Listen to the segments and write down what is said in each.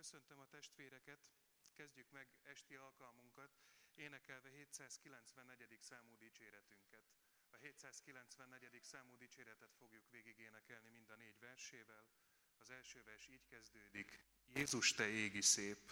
Köszöntöm a testvéreket, kezdjük meg esti alkalmunkat, énekelve 794. számú dicséretünket. A 794. számú dicséretet fogjuk végigénekelni mind a 4 versével. Az első vers így kezdődik: Jézus, te égi szép!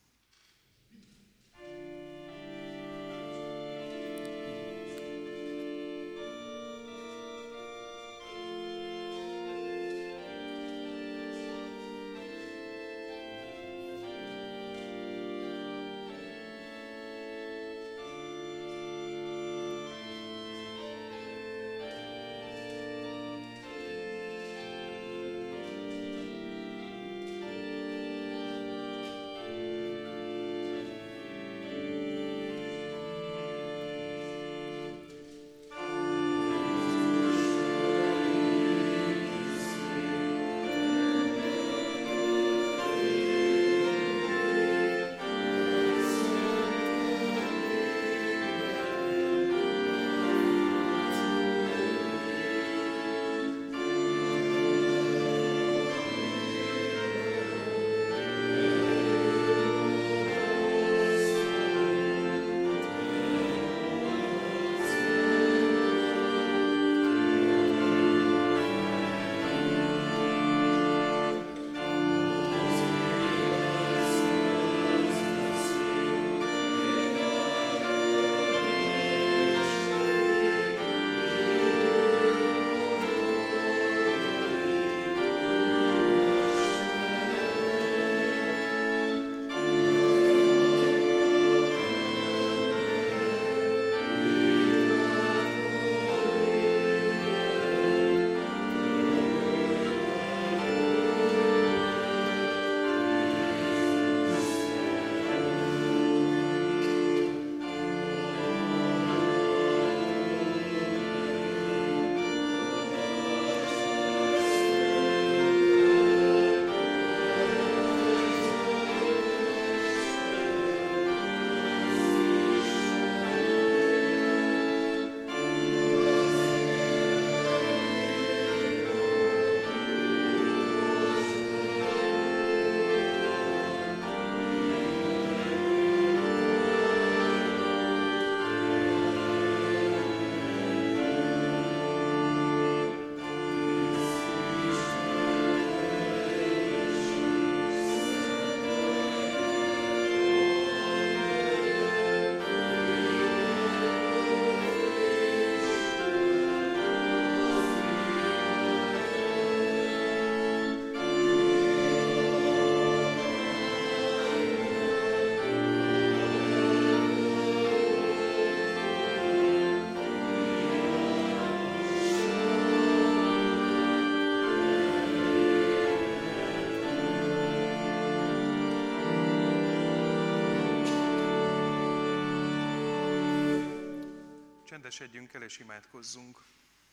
Csendesedjünk el és imádkozzunk.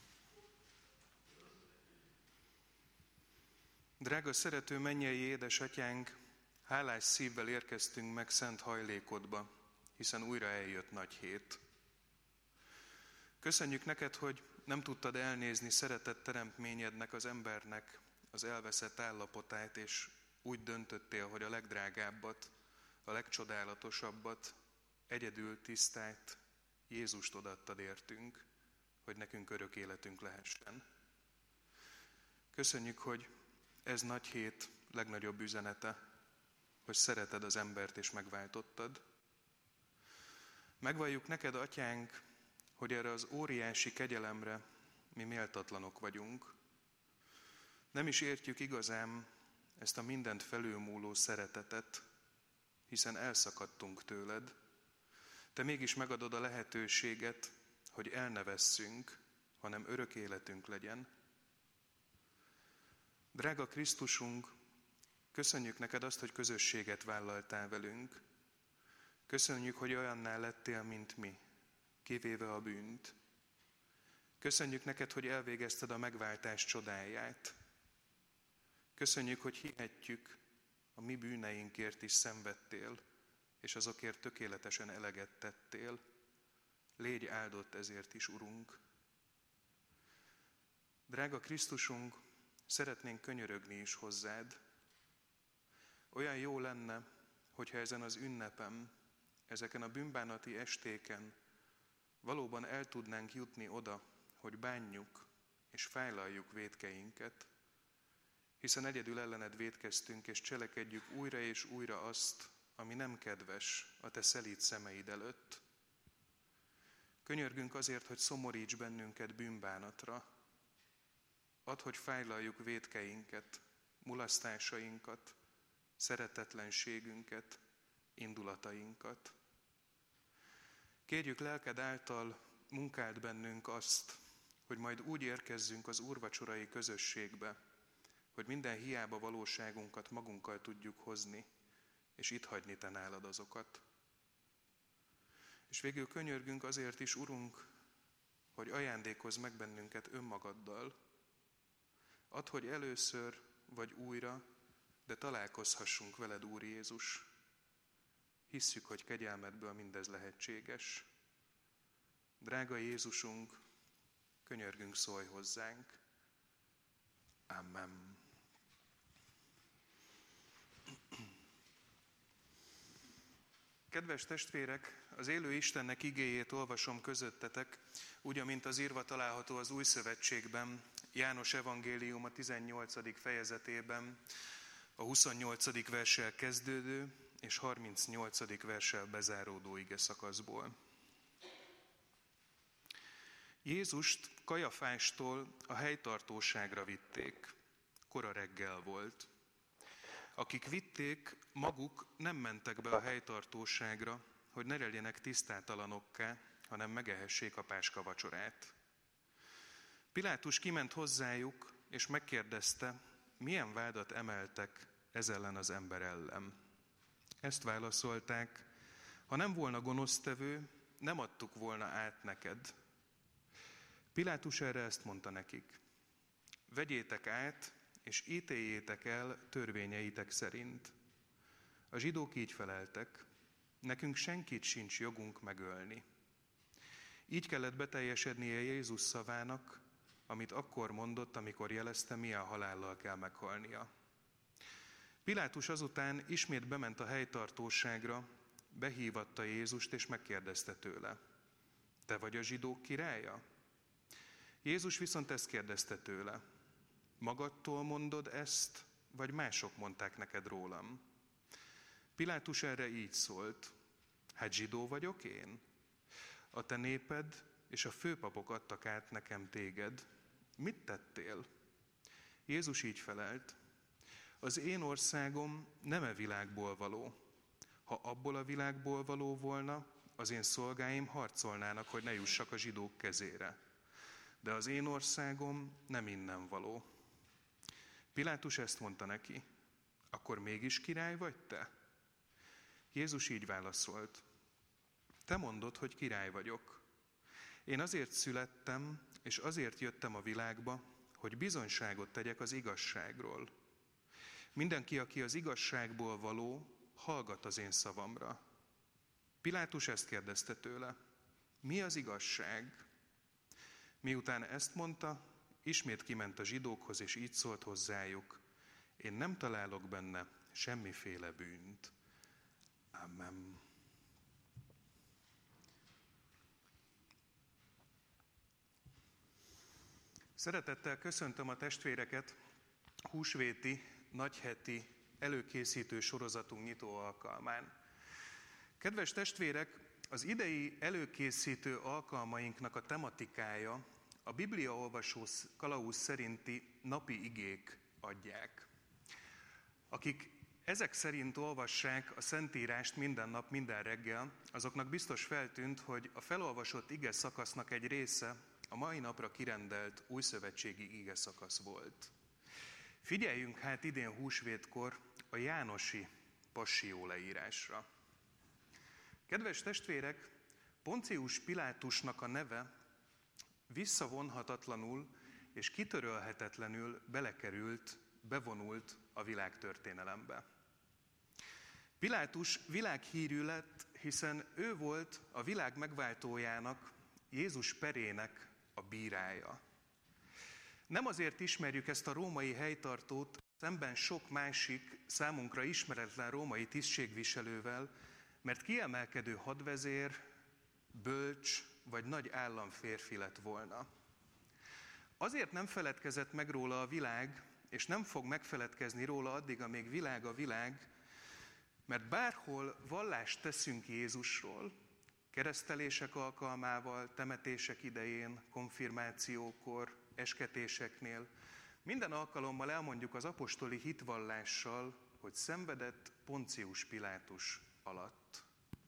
Drága szerető mennyei édesatyánk, hálás szívvel érkeztünk meg szent hajlékodba, hiszen újra eljött nagy hét. Köszönjük neked, hogy nem tudtad elnézni szeretett teremtményednek, az embernek az elveszett állapotát, és úgy döntöttél, hogy a legdrágábbat, a legcsodálatosabbat, egyedül tisztát, Jézust odaadtad értünk, hogy nekünk örök életünk lehessen. Köszönjük, hogy ez nagy hét legnagyobb üzenete, hogy szereted az embert és megváltottad. Megvalljuk neked, atyánk, hogy erre az óriási kegyelemre mi méltatlanok vagyunk. Nem is értjük igazán ezt a mindent felülmúló szeretetet, hiszen elszakadtunk tőled. Te mégis megadod a lehetőséget, hogy el ne vesszünk, hanem örök életünk legyen. Drága Krisztusunk, köszönjük neked azt, hogy közösséget vállaltál velünk. Köszönjük, hogy olyanná lettél, mint mi, kivéve a bűnt. Köszönjük neked, hogy elvégezted a megváltás csodáját. Köszönjük, hogy hihetjük, a mi bűneinkért is szenvedtél, és azokért tökéletesen eleget tettél. Légy áldott ezért is, Urunk. Drága Krisztusunk, szeretnénk könyörögni is hozzád. Olyan jó lenne, hogyha ezen az ünnepen, ezeken a bűnbánati estéken valóban el tudnánk jutni oda, hogy bánjuk és fájlaljuk vétkeinket, hiszen egyedül ellened vétkeztünk, és cselekedjük újra és újra azt, ami nem kedves a te szelíd szemeid előtt. Könyörgünk azért, hogy szomoríts bennünket bűnbánatra. Add, hogy fájlaljuk vétkeinket, mulasztásainkat, szeretetlenségünket, indulatainkat. Kérjük lelked által munkáld bennünk azt, hogy majd úgy érkezzünk az úrvacsorai közösségbe, hogy minden hiába valóságunkat magunkkal tudjuk hozni, és itt hagyni te nálad azokat. És végül könyörgünk azért is, Urunk, hogy ajándékozz meg bennünket önmagaddal. Add, hogy először vagy újra, de találkozhassunk veled, Úr Jézus. Hisszük, hogy kegyelmedből mindez lehetséges. Drága Jézusunk, könyörgünk, szólj hozzánk. Amen. Kedves testvérek, az élő Istennek igéjét olvasom közöttetek, úgy, amint az írva található az Új Szövetségben, János evangélium a 18. fejezetében, a 28. verssel kezdődő és 38. verssel bezáródó ige szakaszból. Jézust Kajafástól a helytartóságra vitték. Kora reggel volt. Akik vitték, maguk nem mentek be a helytartóságra, hogy ne legyenek tisztátalanokká, hanem megehessék a páska vacsorát. Pilátus kiment hozzájuk, és megkérdezte, milyen vádat emeltek ez ellen az ember ellen. Ezt válaszolták, ha nem volna gonosztevő, nem adtuk volna át neked. Pilátus erre ezt mondta nekik, vegyétek át, és ítéljétek el törvényeitek szerint. A zsidók így feleltek, nekünk senkit sincs jogunk megölni. Így kellett beteljesednie Jézus szavának, amit akkor mondott, amikor jelezte, milyen halállal kell meghalnia. Pilátus azután ismét bement a helytartóságra, behívatta Jézust, és megkérdezte tőle, te vagy a zsidók királya? Jézus viszont ezt kérdezte tőle, magadtól mondod ezt, vagy mások mondták neked rólam? Pilátus erre így szólt, hát zsidó vagyok én? A te néped és a főpapok adtak át nekem téged. Mit tettél? Jézus így felelt, az én országom nem e világból való. Ha abból a világból való volna, az én szolgáim harcolnának, hogy ne jussak a zsidók kezére. De az én országom nem innen való. Pilátus ezt mondta neki, akkor mégis király vagy te? Jézus így válaszolt, te mondod, hogy király vagyok. Én azért születtem, és azért jöttem a világba, hogy bizonyságot tegyek az igazságról. Mindenki, aki az igazságból való, hallgat az én szavamra. Pilátus ezt kérdezte tőle, mi az igazság? Miután ezt mondta, ismét kiment a zsidókhoz, és így szólt hozzájuk, én nem találok benne semmiféle bűnt. Amen. Szeretettel köszöntöm a testvéreket húsvéti, nagyheti, előkészítő sorozatunk nyitó alkalmán. Kedves testvérek, az idei előkészítő alkalmainknak a tematikája a bibliaolvasó kalauz szerinti napi igék adják. Akik ezek szerint olvassák a Szentírást minden nap, minden reggel, azoknak biztos feltűnt, hogy a felolvasott ige szakasznak egy része a mai napra kirendelt újszövetségi ige szakasz volt. Figyeljünk hát idén húsvétkor a jánosi passió leírásra. Kedves testvérek, Poncius Pilátusnak a neve visszavonhatatlanul és kitörölhetetlenül bevonult a világtörténelembe. Pilátus világhírű lett, hiszen ő volt a világ megváltójának, Jézus perének a bírája. Nem azért ismerjük ezt a római helytartót, szemben sok másik, számunkra ismeretlen római tisztségviselővel, mert kiemelkedő hadvezér, bölcs vagy nagy államférfi lett volna. Azért nem feledkezett meg róla a világ, és nem fog megfeledkezni róla addig, amíg világ a világ, mert bárhol vallást teszünk Jézusról, keresztelések alkalmával, temetések idején, konfirmációkor, esketéseknél, minden alkalommal elmondjuk az apostoli hitvallással, hogy szenvedett Poncius Pilátus alatt.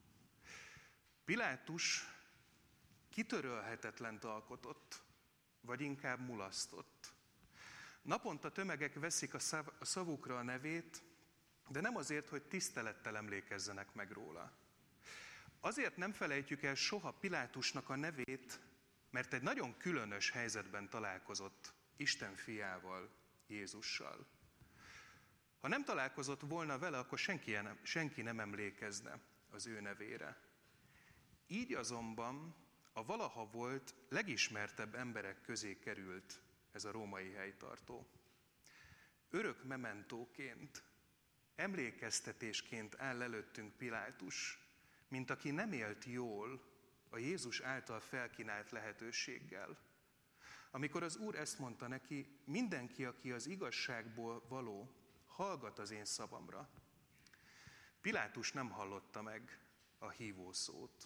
Pilátus kitörölhetetlent alkotott, vagy inkább mulasztott. Naponta tömegek veszik a szavukra a nevét, de nem azért, hogy tisztelettel emlékezzenek meg róla. Azért nem felejtjük el soha Pilátusnak a nevét, mert egy nagyon különös helyzetben találkozott Isten fiával, Jézussal. Ha nem találkozott volna vele, akkor senki nem emlékezne az ő nevére. Így azonban a valaha volt legismertebb emberek közé került ez a római helytartó. Örök mementóként, emlékeztetésként áll előttünk Pilátus, mint aki nem élt jól a Jézus által felkínált lehetőséggel. Amikor az Úr ezt mondta neki, mindenki, aki az igazságból való, hallgat az én szavamra. Pilátus nem hallotta meg a hívószót.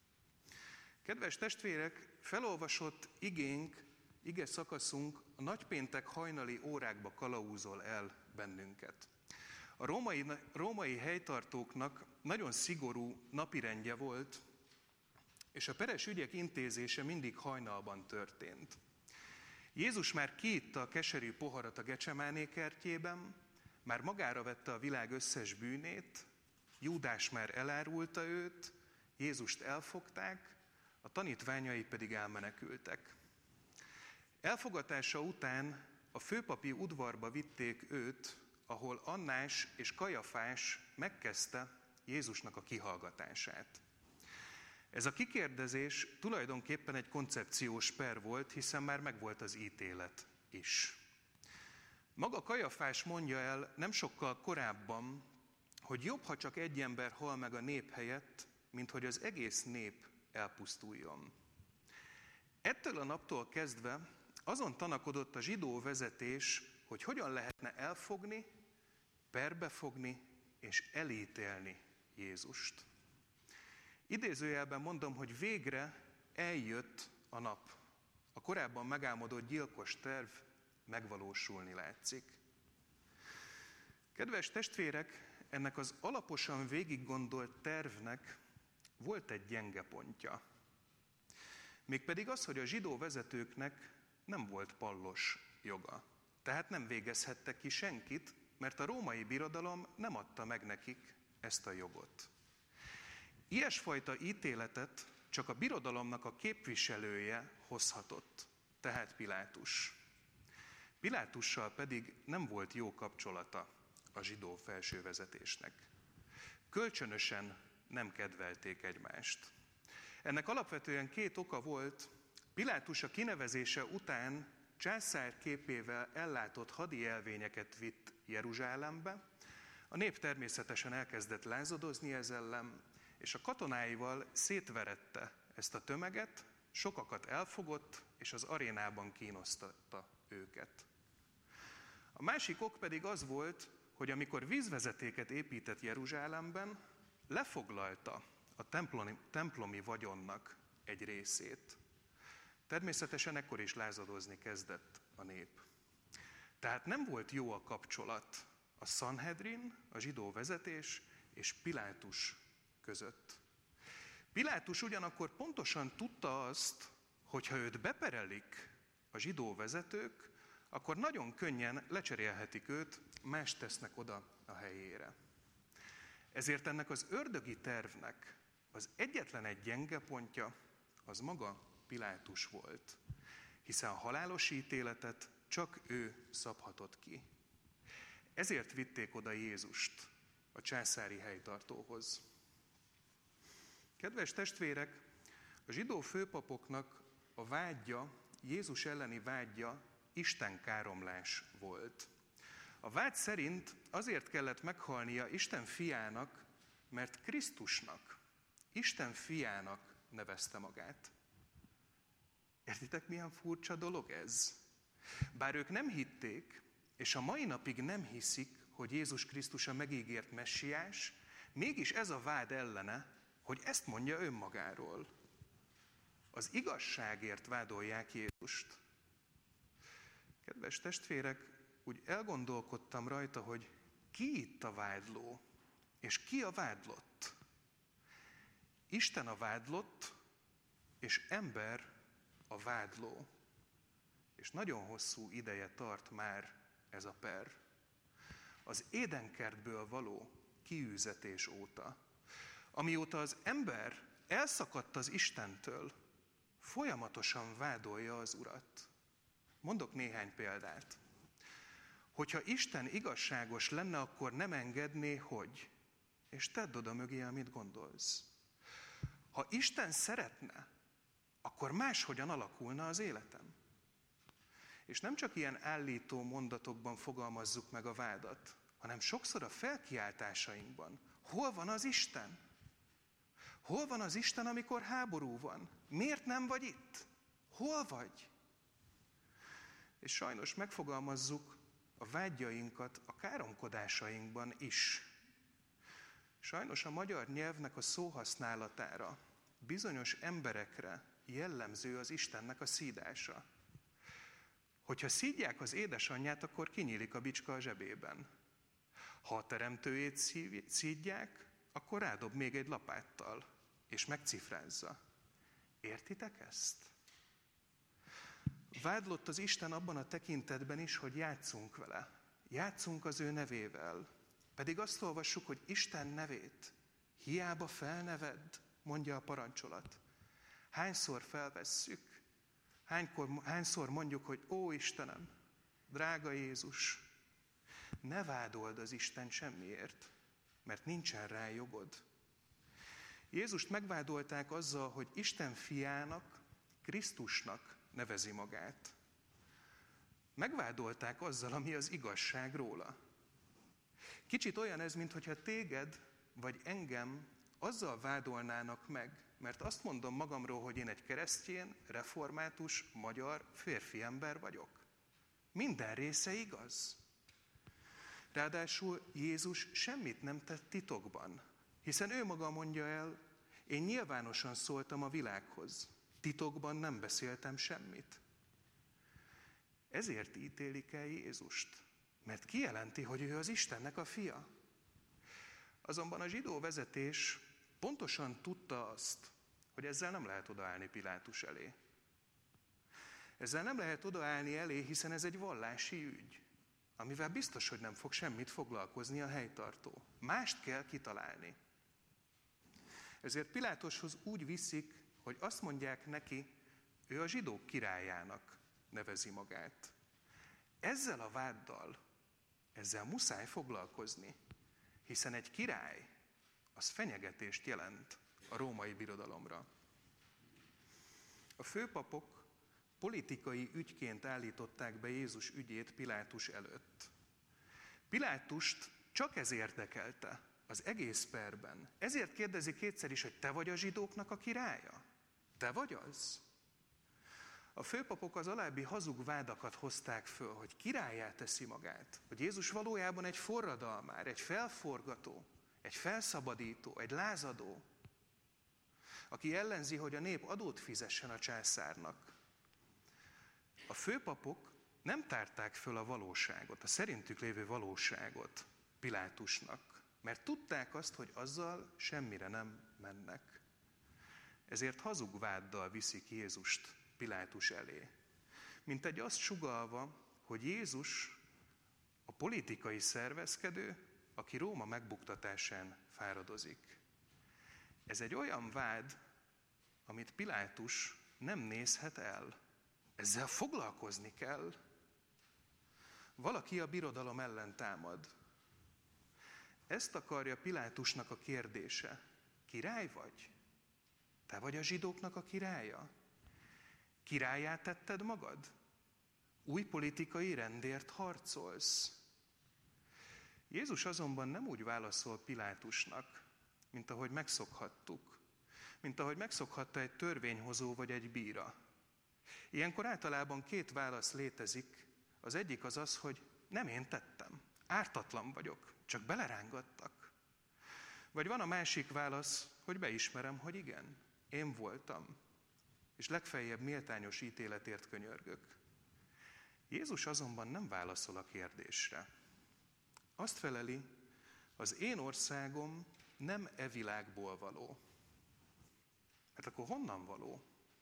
Kedves testvérek, felolvasott ige szakaszunk a nagypéntek hajnali órákba kalauzol el bennünket. A római helytartóknak nagyon szigorú napirendje volt, és a peres ügyek intézése mindig hajnalban történt. Jézus már kiitta a keserű poharat a Gecsemáné kertjében, már magára vette a világ összes bűnét, Júdás már elárulta őt, Jézust elfogták, a tanítványai pedig elmenekültek. Elfogatása után a főpapi udvarba vitték őt, ahol Annás és Kajafás megkezdte Jézusnak a kihallgatását. Ez a kikérdezés tulajdonképpen egy koncepciós per volt, hiszen már megvolt az ítélet is. Maga Kajafás mondja el nem sokkal korábban, hogy jobb, ha csak egy ember hal meg a nép helyett, mint hogy az egész nép elpusztuljon. Ettől a naptól kezdve azon tanakodott a zsidó vezetés, hogy hogyan lehetne elfogni, perbefogni és elítélni Jézust. Idézőjelben mondom, hogy végre eljött a nap. A korábban megálmodott gyilkos terv megvalósulni látszik. Kedves testvérek, ennek az alaposan végiggondolt tervnek volt egy gyenge pontja. Mégpedig az, hogy a zsidó vezetőknek nem volt pallos joga. Tehát nem végezhettek ki senkit, mert a római birodalom nem adta meg nekik ezt a jogot. Ilyesfajta ítéletet csak a birodalomnak a képviselője hozhatott, tehát Pilátus. Pilátussal pedig nem volt jó kapcsolata a zsidó felsővezetésnek. Kölcsönösen nem kedvelték egymást. Ennek alapvetően két oka volt. Pilátus a kinevezése után császár képével ellátott hadi jelvényeket vitt Jeruzsálembe. A nép természetesen elkezdett lázadozni ez ellen, és a katonáival szétverette ezt a tömeget, sokakat elfogott, és az arénában kínosztatta őket. A másik ok pedig az volt, hogy amikor vízvezetéket épített Jeruzsálemben, lefoglalta a templomi vagyonnak egy részét. Természetesen ekkor is lázadozni kezdett a nép. Tehát nem volt jó a kapcsolat a Sanhedrin, a zsidó vezetés és Pilátus között. Pilátus ugyanakkor pontosan tudta azt, hogy ha őt beperelik a zsidó vezetők, akkor nagyon könnyen lecserélhetik őt, más tesznek oda a helyére. Ezért ennek az ördögi tervnek az egyetlen egy gyenge pontja az maga Pilátus volt, hiszen a halálos ítéletet csak ő szabhatott ki. Ezért vitték oda Jézust a császári helytartóhoz. Kedves testvérek, a zsidó főpapoknak a vádja, Jézus elleni vádja istenkáromlás volt. A vád szerint azért kellett meghalnia Isten fiának, mert Krisztusnak, Isten fiának nevezte magát. Értitek, milyen furcsa dolog ez? Bár ők nem hitték, és a mai napig nem hiszik, hogy Jézus Krisztus a megígért messiás, mégis ez a vád ellene, hogy ezt mondja önmagáról. Az igazságért vádolják Jézust. Kedves testvérek, úgy elgondolkodtam rajta, hogy ki itt a vádló, és ki a vádlott. Isten a vádlott, és ember a vádló. És nagyon hosszú ideje tart már ez a per. Az Édenkertből való kiűzetés óta, amióta az ember elszakadt az Istentől, folyamatosan vádolja az Urat. Mondok néhány példát. Hogyha Isten igazságos lenne, akkor nem engedné, hogy, és tedd oda mögé, amit gondolsz. Ha Isten szeretne, akkor máshogyan alakulna az életem. És nem csak ilyen állító mondatokban fogalmazzuk meg a vádat, hanem sokszor a felkiáltásainkban. Hol van az Isten? Hol van az Isten, amikor háború van? Miért nem vagy itt? Hol vagy? És sajnos megfogalmazzuk a vágyainkat a káromkodásainkban is. Sajnos a magyar nyelvnek a szóhasználatára, bizonyos emberekre jellemző az Istennek a szídása. Hogyha szídják az édesanyját, akkor kinyílik a bicska a zsebében. Ha a teremtőjét szídják, akkor rádob még egy lapáttal, és megcifrázza. Értitek ezt? Vádlott az Isten abban a tekintetben is, hogy játszunk vele. Játszunk az ő nevével. Pedig azt olvassuk, hogy Isten nevét hiába felnevedd, mondja a parancsolat. Hányszor felvesszük? Hányszor mondjuk, hogy ó Istenem, drága Jézus, ne vádold az Isten semmiért, mert nincsen rá jogod. Jézust megvádolták azzal, hogy Isten fiának, Krisztusnak nevezi magát. Megvádolták azzal, ami az igazság róla. Kicsit olyan ez, mintha téged vagy engem azzal vádolnának meg, mert azt mondom magamról, hogy én egy keresztény, református, magyar férfi ember vagyok. Minden része igaz. Ráadásul Jézus semmit nem tett titokban, hiszen ő maga mondja el, én nyilvánosan szóltam a világhoz, titokban nem beszéltem semmit. Ezért ítélik el Jézust, mert kijelenti, hogy ő az Istennek a fia. Azonban a zsidó vezetés pontosan tudta azt, hogy ezzel nem lehet odaállni Pilátus elé. Ezzel nem lehet odaállni elé, hiszen ez egy vallási ügy, amivel biztos, hogy nem fog semmit foglalkozni a helytartó. Mást kell kitalálni. Ezért Pilátushoz úgy viszik, hogy azt mondják neki, ő a zsidók királyának nevezi magát. Ezzel a váddal, ezzel muszáj foglalkozni, hiszen egy király, az fenyegetést jelent a római birodalomra. A főpapok politikai ügyként állították be Jézus ügyét Pilátus előtt. Pilátust csak ez érdekelte az egész perben. Ezért kérdezi kétszer is, hogy te vagy a zsidóknak a királya? Te vagy az? A főpapok az alábbi hazug vádakat hozták föl, hogy királlyá teszi magát, hogy Jézus valójában egy forradalmár, egy felforgató, egy felszabadító, egy lázadó, aki ellenzi, hogy a nép adót fizessen a császárnak. A főpapok nem tárták föl a valóságot, a szerintük lévő valóságot Pilátusnak, mert tudták azt, hogy azzal semmire nem mennek. Ezért hazug váddal viszik Jézust Pilátus elé. Mintegy azt sugallva, hogy Jézus a politikai szervezkedő, aki Róma megbuktatásán fáradozik. Ez egy olyan vád, amit Pilátus nem nézhet el. Ezzel foglalkozni kell. Valaki a birodalom ellen támad. Ezt akarja Pilátusnak a kérdése. Király vagy? Te vagy a zsidóknak a királya? Királlyá tetted magad? Új politikai rendért harcolsz? Jézus azonban nem úgy válaszol Pilátusnak, mint ahogy megszokhattuk, mint ahogy megszokhatta egy törvényhozó vagy egy bíra. Ilyenkor általában két válasz létezik. Az egyik az az, hogy nem én tettem, ártatlan vagyok, csak belerángattak. Vagy van a másik válasz, hogy beismerem, hogy igen, én voltam, és legfeljebb méltányos ítéletért könyörgök. Jézus azonban nem válaszol a kérdésre. Azt feleli, az én országom nem e világból való. Hát akkor honnan való?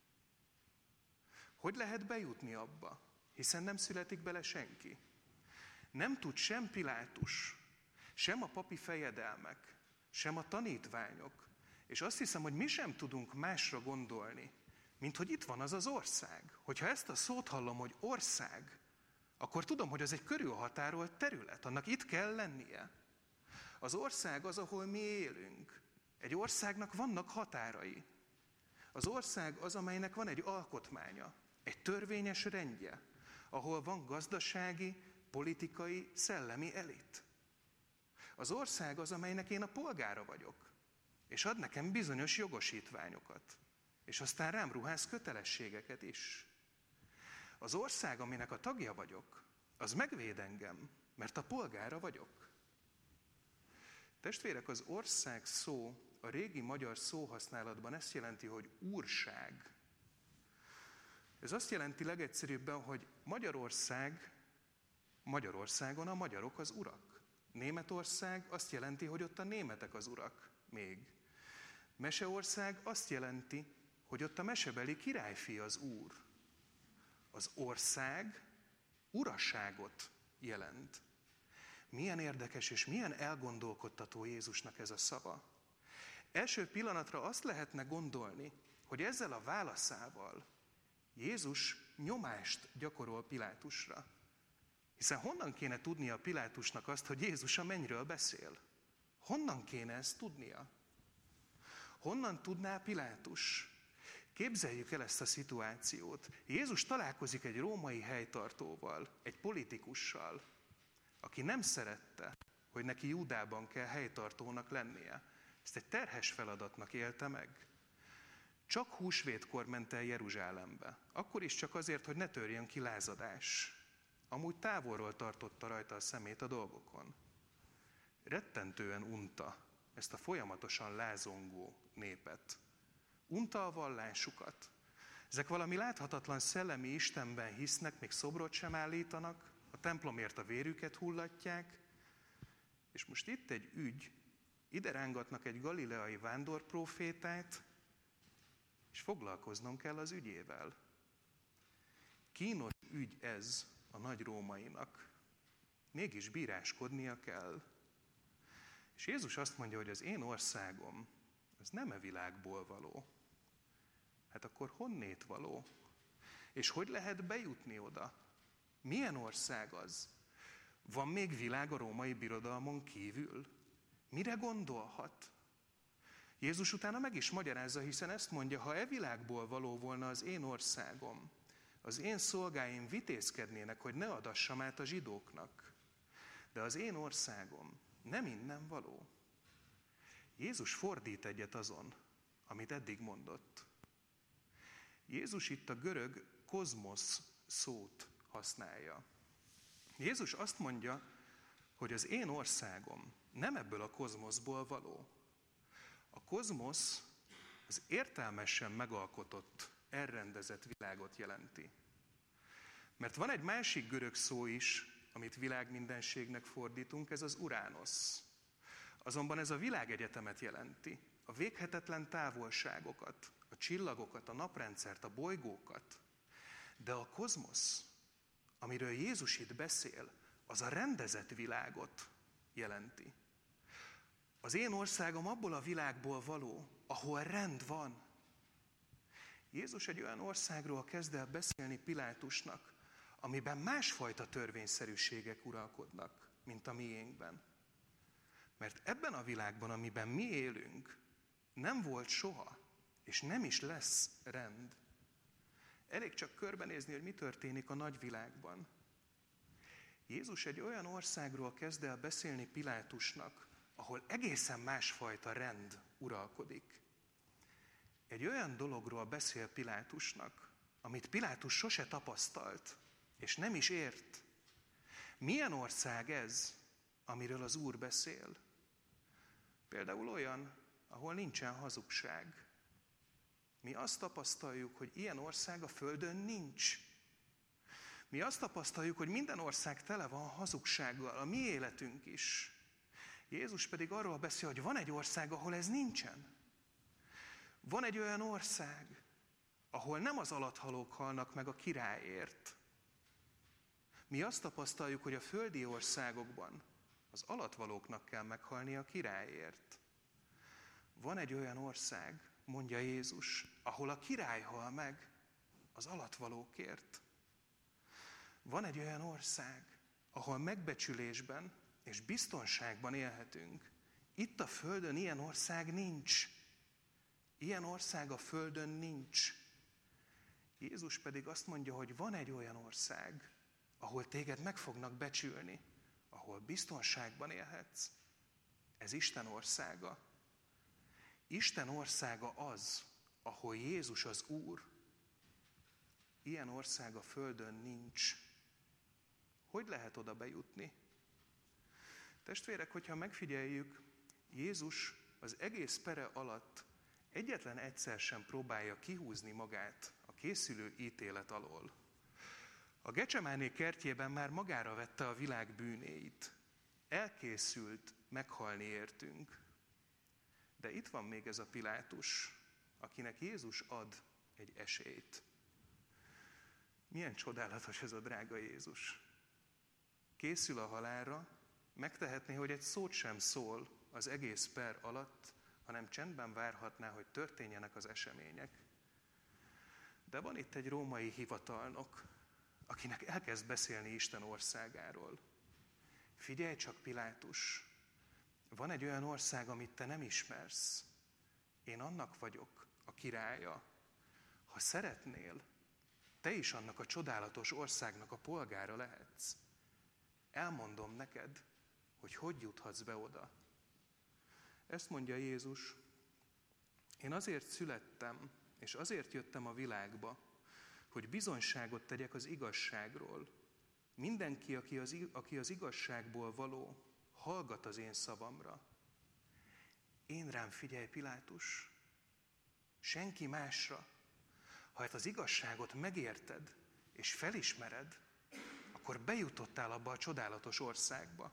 Hogy lehet bejutni abba? Hiszen nem születik bele senki. Nem tud sem Pilátus, sem a papi fejedelmek, sem a tanítványok, és azt hiszem, hogy mi sem tudunk másra gondolni, mint hogy itt van az az ország. Hogyha ezt a szót hallom, hogy ország, akkor tudom, hogy az egy körülhatárolt terület, annak itt kell lennie. Az ország az, ahol mi élünk. Egy országnak vannak határai. Az ország az, amelynek van egy alkotmánya, egy törvényes rendje, ahol van gazdasági, politikai, szellemi elit. Az ország az, amelynek én a polgára vagyok, és ad nekem bizonyos jogosítványokat, és aztán rám ruház kötelességeket is. Az ország, aminek a tagja vagyok, az megvéd engem, mert a polgára vagyok. Testvérek, az ország szó a régi magyar szóhasználatban ezt jelenti, hogy úrság. Ez azt jelenti legegyszerűbben, hogy Magyarországon a magyarok az urak. Németország azt jelenti, hogy ott a németek az urak még. Meseország azt jelenti, hogy ott a mesebeli királyfi az úr. Az ország uraságot jelent. Milyen érdekes és milyen elgondolkodtató Jézusnak ez a szava. Első pillanatra azt lehetne gondolni, hogy ezzel a válaszával Jézus nyomást gyakorol Pilátusra. Hiszen honnan kéne tudnia Pilátusnak azt, hogy Jézus a mennyről beszél? Honnan kéne ezt tudnia? Honnan tudná Pilátus? Képzeljük el ezt a szituációt. Jézus találkozik egy római helytartóval, egy politikussal, aki nem szerette, hogy neki Júdában kell helytartónak lennie. Ezt egy terhes feladatnak élte meg. Csak húsvétkor ment el Jeruzsálembe. Akkor is csak azért, hogy ne törjön ki lázadás. Amúgy távolról tartotta rajta a szemét a dolgokon. Rettentően unta ezt a folyamatosan lázongó népet. Unta a vallásukat. Ezek valami láthatatlan szellemi istenben hisznek, még szobrot sem állítanak, a templomért a vérüket hullatják, és most itt egy ügy, ide rángatnak egy galileai vándorprófétát, és foglalkoznom kell az ügyével. Kínos ügy ez a nagy rómainak. Mégis bíráskodnia kell. És Jézus azt mondja, hogy az én országom, az nem e világból való. Hát akkor honnét való? És hogy lehet bejutni oda? Milyen ország az? Van még világ a római birodalmon kívül? Mire gondolhat? Jézus utána meg is magyarázza, hiszen ezt mondja, ha e világból való volna az én országom, az én szolgáim vitézkednének, hogy ne adassam át a zsidóknak. De az én országom nem innen való. Jézus fordít egyet azon, amit eddig mondott. Jézus itt a görög kozmosz szót használja. Jézus azt mondja, hogy az én országom nem ebből a kozmoszból való. A kozmosz az értelmesen megalkotott, elrendezett világot jelenti. Mert van egy másik görög szó is, amit világmindenségnek fordítunk, ez az uránosz. Azonban ez a világegyetemet jelenti, a véghetetlen távolságokat, a csillagokat, a naprendszert, a bolygókat. De a kozmosz, amiről Jézus itt beszél, az a rendezett világot jelenti. Az én országom abból a világból való, ahol rend van. Jézus egy olyan országról kezd el beszélni Pilátusnak, amiben másfajta törvényszerűségek uralkodnak, mint a miénkben. Mert ebben a világban, amiben mi élünk, nem volt soha, és nem is lesz rend. Elég csak körbenézni, hogy mi történik a nagyvilágban. Jézus egy olyan országról kezd el beszélni Pilátusnak, ahol egészen másfajta rend uralkodik. Egy olyan dologról beszél Pilátusnak, amit Pilátus sose tapasztalt, és nem is ért. Milyen ország ez, amiről az Úr beszél? Például olyan, ahol nincsen hazugság. Mi azt tapasztaljuk, hogy ilyen ország a földön nincs. Mi azt tapasztaljuk, hogy minden ország tele van hazugsággal, a mi életünk is. Jézus pedig arról beszél, hogy van egy ország, ahol ez nincsen. Van egy olyan ország, ahol nem az alatthalook halnak meg a királyért. Mi azt tapasztaljuk, hogy a földi országokban az alattvalóknak kell meghalni a királyért. Van egy olyan ország, mondja Jézus, ahol a király hal meg az alattvalókért. Van egy olyan ország, ahol megbecsülésben és biztonságban élhetünk. Itt a földön ilyen ország nincs. Ilyen ország a földön nincs. Jézus pedig azt mondja, hogy van egy olyan ország, ahol téged meg fognak becsülni, ahol biztonságban élhetsz. Ez Isten országa. Isten országa az, ahol Jézus az Úr. Ilyen ország a földön nincs. Hogy lehet oda bejutni? Testvérek, hogyha megfigyeljük, Jézus az egész pere alatt egyetlen egyszer sem próbálja kihúzni magát a készülő ítélet alól. A Gecsemáné kertjében már magára vette a világ bűnéit. Elkészült meghalni értünk. De itt van még ez a Pilátus, akinek Jézus ad egy esélyt. Milyen csodálatos ez a drága Jézus. Készül a halálra, megtehetné, hogy egy szót sem szól az egész per alatt, hanem csendben várhatná, hogy történjenek az események. De van itt egy római hivatalnok, akinek elkezd beszélni Isten országáról. Figyelj csak, Pilátus, van egy olyan ország, amit te nem ismersz. Én annak vagyok a királya. Ha szeretnél, te is annak a csodálatos országnak a polgára lehetsz. Elmondom neked, hogy juthatsz be oda. Ezt mondja Jézus, én azért születtem, és azért jöttem a világba, hogy bizonyságot tegyek az igazságról. Mindenki, aki az igazságból való, hallgat az én szavamra. Én rám figyelj, Pilátus, senki másra. Ha az igazságot megérted, és felismered, akkor bejutottál abba a csodálatos országba.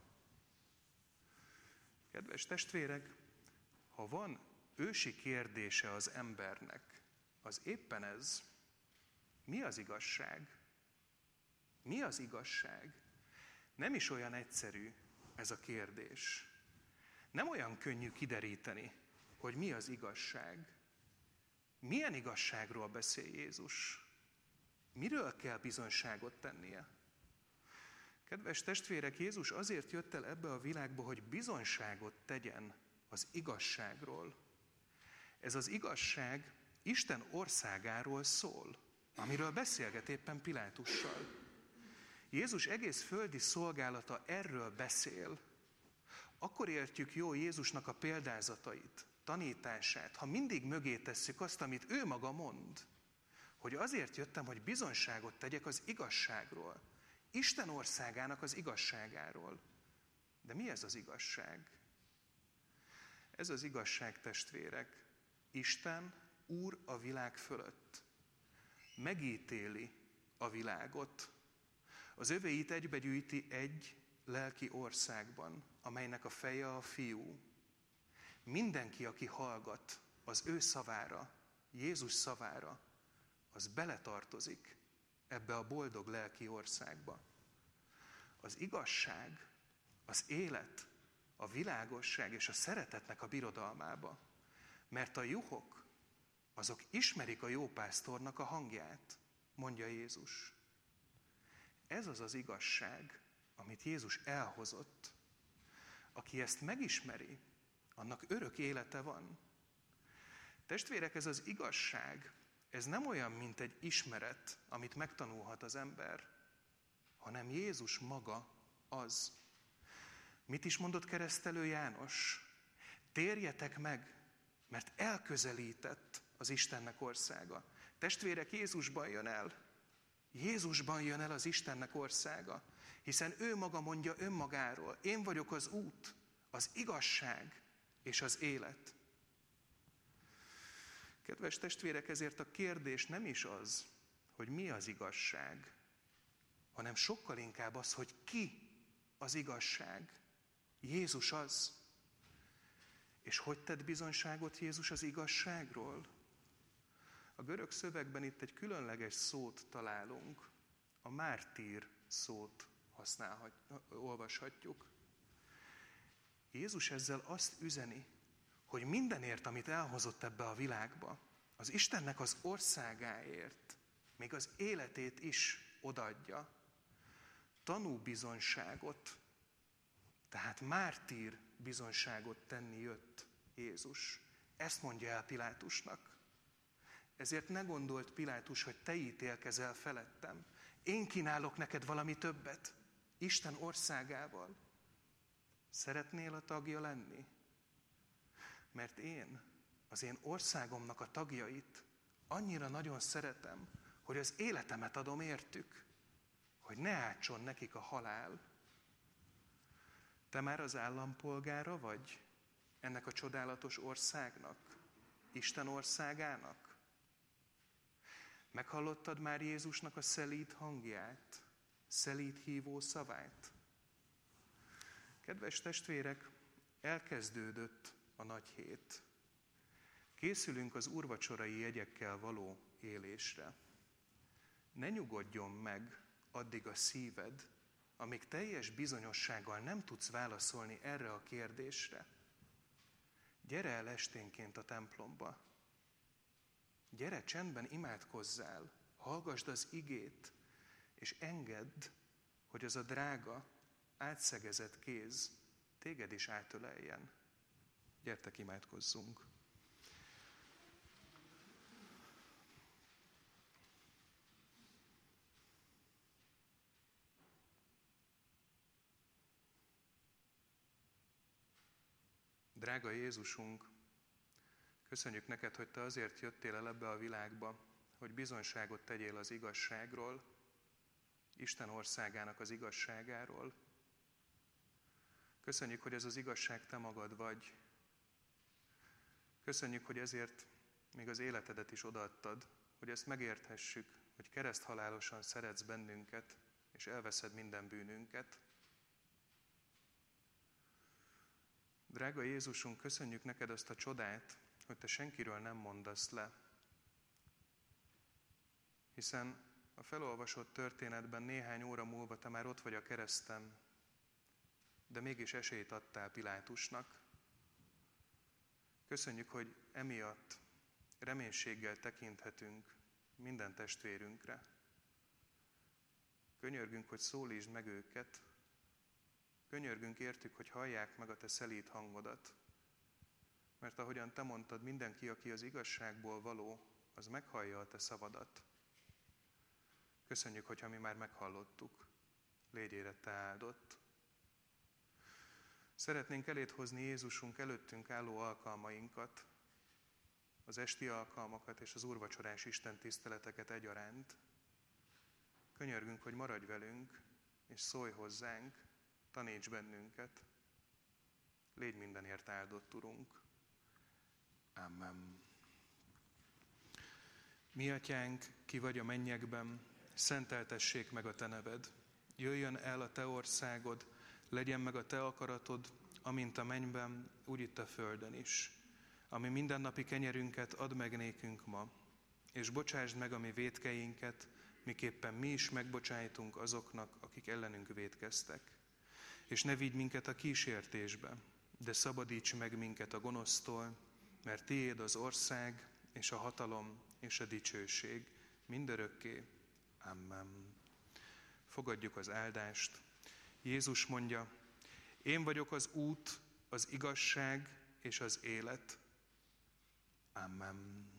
Kedves testvérek, ha van ősi kérdése az embernek, az éppen ez: mi az igazság? Mi az igazság? Nem is olyan egyszerű ez a kérdés. Nem olyan könnyű kideríteni, hogy mi az igazság. Milyen igazságról beszél Jézus? Miről kell bizonyságot tennie? Kedves testvérek, Jézus azért jött el ebbe a világba, hogy bizonyságot tegyen az igazságról. Ez az igazság Isten országáról szól, amiről beszélget éppen Pilátussal. Jézus egész földi szolgálata erről beszél. Akkor értjük jó Jézusnak a példázatait, tanítását, ha mindig mögé tesszük azt, amit ő maga mond, hogy azért jöttem, hogy bizonyságot tegyek az igazságról, Isten országának az igazságáról. De mi ez az igazság? Ez az igazság, testvérek, Isten Úr a világ fölött. Megítéli a világot. Az övéit egybegyűjti egy lelki országban, amelynek a feje a Fiú. Mindenki, aki hallgat az ő szavára, Jézus szavára, az beletartozik ebbe a boldog lelki országba. Az igazság, az élet, a világosság és a szeretetnek a birodalmába. Mert a juhok, azok ismerik a jópásztornak a hangját, mondja Jézus. Ez az az igazság, amit Jézus elhozott. Aki ezt megismeri, annak örök élete van. Testvérek, ez az igazság, ez nem olyan, mint egy ismeret, amit megtanulhat az ember, hanem Jézus maga az. Mit is mondott keresztelő János? Térjetek meg, mert elközelített az Istennek országa. Testvérek, Jézusban jön el. Jézusban jön el az Istennek országa, hiszen ő maga mondja önmagáról: én vagyok az út, az igazság és az élet. Kedves testvérek, ezért a kérdés nem is az, hogy mi az igazság, hanem sokkal inkább az, hogy ki az igazság. Jézus az. És hogy tett bizonyságot Jézus az igazságról? A görög szövegben itt egy különleges szót találunk, a mártír szót olvashatjuk. Jézus ezzel azt üzeni, hogy mindenért, amit elhozott ebbe a világba, az Istennek az országáért, még az életét is odaadja. Tanúbizonyságot, tehát mártír bizonyságot tenni jött Jézus. Ezt mondja el Pilátusnak. Ezért ne gondolt Pilátus, hogy te ítélkezel felettem. Én kínálok neked valami többet, Isten országával. Szeretnél a tagja lenni? Mert én az én országomnak a tagjait annyira nagyon szeretem, hogy az életemet adom értük, hogy ne átson nekik a halál. Te már az állampolgára vagy ennek a csodálatos országnak, Isten országának? Meghallottad már Jézusnak a szelíd hangját, szelíd hívó szavát? Kedves testvérek, elkezdődött a nagy hét. Készülünk az úrvacsorai jegyekkel való élésre. Ne nyugodjon meg addig a szíved, amíg teljes bizonyossággal nem tudsz válaszolni erre a kérdésre. Gyere el esténként a templomba. Gyere, csendben imádkozzál, hallgasd az igét, és engedd, hogy az a drága, átszegezett kéz téged is átöleljen. Gyertek, imádkozzunk! Drága Jézusunk, köszönjük neked, hogy te azért jöttél el ebbe a világba, hogy bizonyságot tegyél az igazságról, Isten országának az igazságáról. Köszönjük, hogy ez az igazság te magad vagy. Köszönjük, hogy ezért még az életedet is odaadtad, hogy ezt megérthessük, hogy kereszthalálosan szeretsz bennünket, és elveszed minden bűnünket. Drága Jézusunk, köszönjük neked azt a csodát, hogy te senkiről nem mondasz le. Hiszen a felolvasott történetben néhány óra múlva te már ott vagy a kereszten, de mégis esélyt adtál Pilátusnak. Köszönjük, hogy emiatt reménységgel tekinthetünk minden testvérünkre. Könyörgünk, hogy szólítsd meg őket. Könyörgünk értük, hogy hallják meg a te szelíd hangodat. Mert ahogyan te mondtad, mindenki, aki az igazságból való, az meghallja a te szavadat. Köszönjük, hogyha mi már meghallottuk. Légy érette áldott. Szeretnénk eléd hozni Jézusunk előttünk álló alkalmainkat, az esti alkalmakat és az úrvacsorás Isten tiszteleteket egyaránt. Könyörgünk, hogy maradj velünk, és szólj hozzánk, taníts bennünket. Légy mindenért áldott, Urunk. Amen. Mi atyánk, ki vagy a mennyekben, szenteltessék meg a te neved. Jöjjön el a te országod, legyen meg a te akaratod, amint a mennyben, úgy itt a földön is. Ami mindennapi kenyerünket add meg nékünk ma, és bocsásd meg a mi vétkeinket, miképpen mi is megbocsájtunk azoknak, akik ellenünk vétkeztek. És ne vigy minket a kísértésbe, de szabadíts meg minket a gonosztól, mert tiéd az ország, és a hatalom, és a dicsőség mindörökké. Amen. Fogadjuk az áldást. Jézus mondja: én vagyok az út, az igazság és az élet. Amen.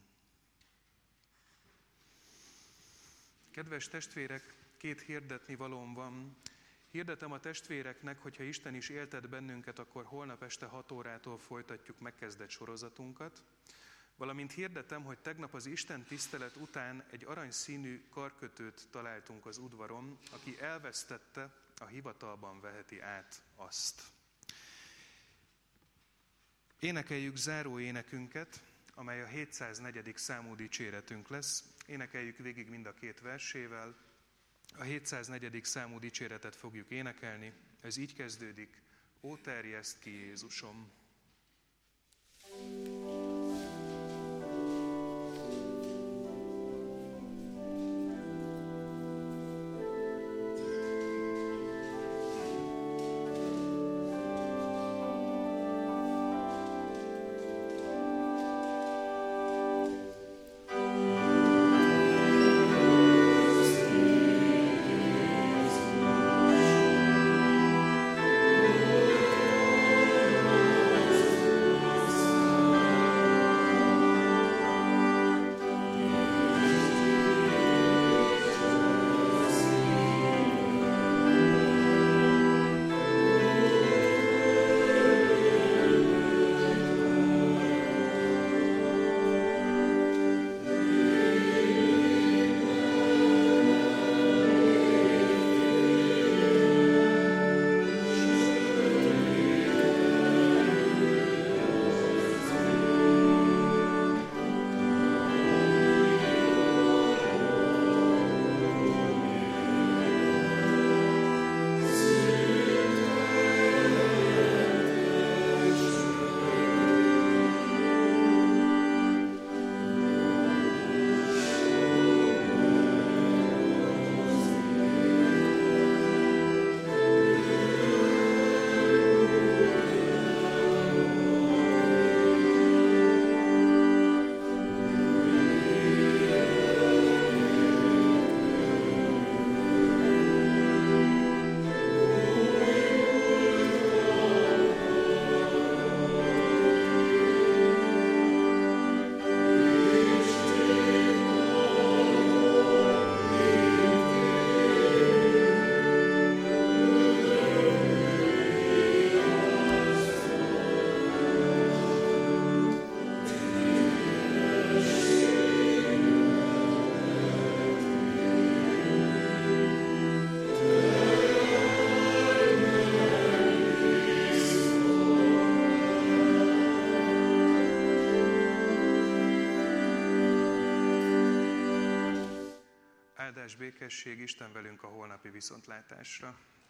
Kedves testvérek, 2 hirdetni valóm van. Hirdetem a testvéreknek, hogyha Isten is éltet bennünket, akkor holnap este 6 órától folytatjuk megkezdett sorozatunkat. Valamint hirdetem, hogy tegnap az Isten tisztelet után egy aranyszínű karkötőt találtunk az udvaron, aki elvesztette, a hivatalban veheti át azt. Énekeljük záró énekünket, amely a 704. számú dicséretünk lesz. Énekeljük végig mind a 2 versével. A 704. számú dicséretet fogjuk énekelni. Ez így kezdődik: Ó, terjeszt ki, Jézusom! Áldás, békesség, Isten velünk a holnapi viszontlátásra.